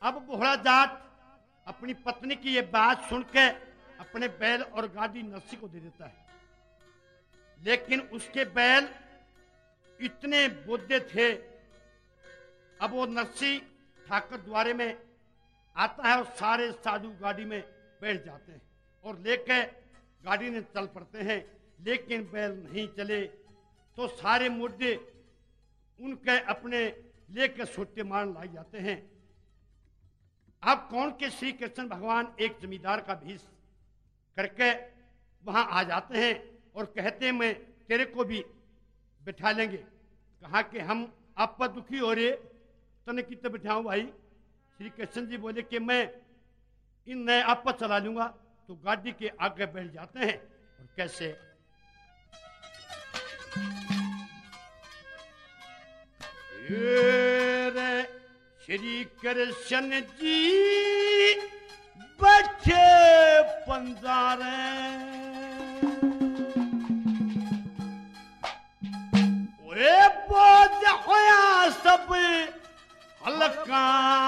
अब बोहड़ा जाट अपनी पत्नी की ये बात सुन के अपने बैल और गाड़ी नरसी को दे देता है, लेकिन उसके बैल इतने बोधे थे। अब वो नरसी ठाकर द्वारे में आता है और सारे साधु गाड़ी में बैठ जाते हैं और लेके गाड़ी में चल पड़ते हैं, लेकिन बैल नहीं चले तो सारे मुर्दे उनके अपने लेकर सोटे मार लाई जाते हैं। अब कौन के श्री कृष्ण भगवान एक जमींदार का भेष करके वहां आ जाते हैं और कहते हैं मैं तेरे को भी बिठा लेंगे। कहा कि हम आप पर दुखी हो रहे, तने कितने बिठाऊं भाई। श्री कृष्ण जी बोले कि मैं इन नए आप पर चला लूंगा। तो गाड़ी के आगे बैठ जाते हैं और कैसे श्री कृष्ण जी बैठे पंजारे, ओए बोझ होया सब हल्का,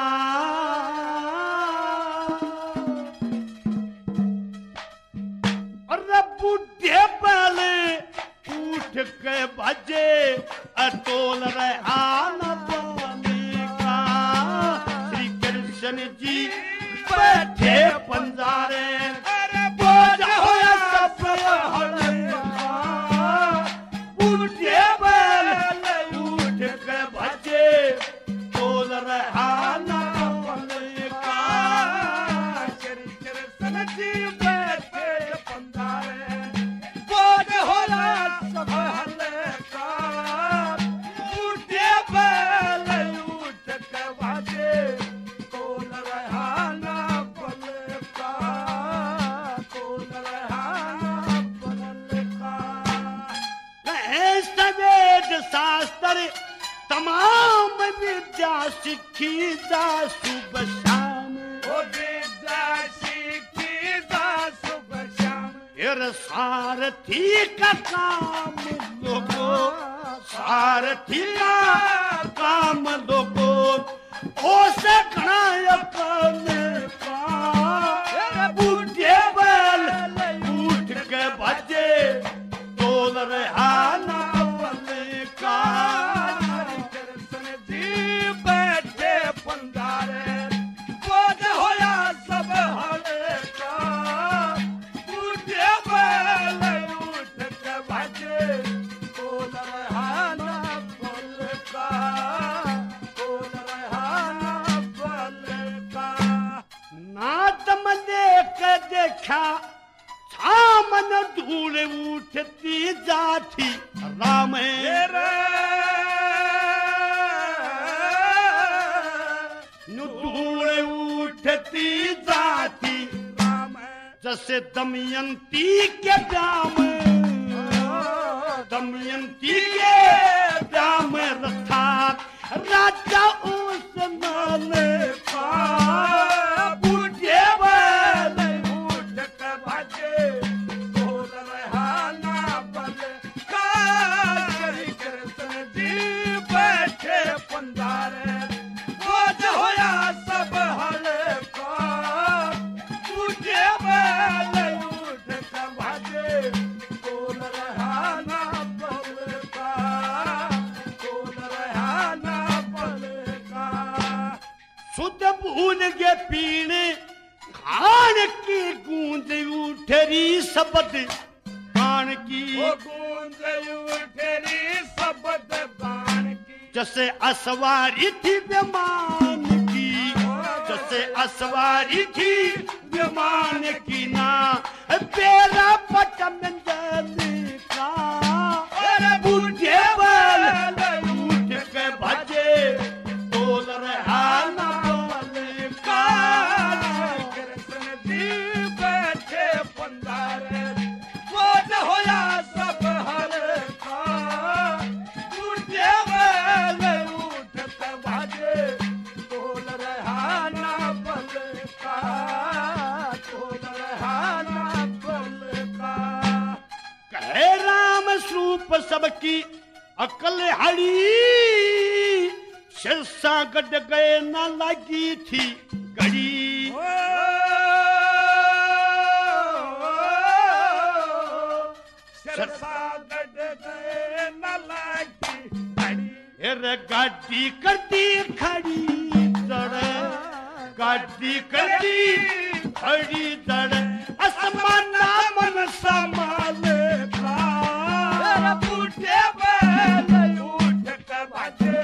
और बूढ़े पहले उठ के भजे अटोल रहा न पाने का। श्री कृष्ण जी बैठे पंजारे, बोझ होया सब हल्का, बूढ़े पहले उठ के भजे तोल रहा न पाने का। श्री कृष्ण जी बैठे पंजारे, बोझ होया सब हल्का, बूढ़े पहले उठ के भजे तोल रहा न पाने का, तोल रहा न पाने का। वेद शास्त्र तमाम विद्या सीखी जा सुबह शाम, ओ विद्या सीखी जा सुबह शाम, फिर सारथी का काम लोगो, सारथी का काम लोगो, ओसे घना करने का। बूढ़े बैल उठ के भजे तोल रहा न पाने का। श्री कृष्ण जी बैठे पंजारे, बोझ होया सब हल्का, बूढ़े बैल उठ के भजे तोल रहा न पाने का, तोल रहा न पाने का। नादम देख देखा सामन धूल उठती जाती राम धूल उठती जाती राम जैसे दमयंती के ब्याम, दमयंती के ब्याम रथात राजा उस नाले का। बूढ़े बैल उठ के भजे तोल रहा न पाने का। श्री कृष्ण जी बैठे पंजारे, बोझ होया सब हल्का, बूढ़े बैल उठ के भजे तोल रहा न पाने का, तोल रहा न पाने का। शुद्ध भूल के पीने खान की गूंज उठरी शब्द कान की, ओ गूंज उठरी शब्द बाण की, जैसे असवारी थी विमान की, जैसे असवारी थी विमान की ना बेरा पटम जली का। अरे बूढ़े बैल उठ के भजे तोल रहा न पाने का। कृष्ण जी बैठे पंजारे, बोझ होया सब हल्का, बूढ़े बैल उठ के भजे तोल रहा न पाने का, तोल रहा न पाने का। कहे राम स्वरूप सबकी अकल हरी, सिरसा गड गए न लगी थी घड़ी। सिरसा गड गए न लगी घड़ी। अरे गाड़ी कर दी खड़ी दड़, गाड़ी कर दी खड़ी दड़, आसमाना मन संभाले का बूढ़े बैल उठ के भागे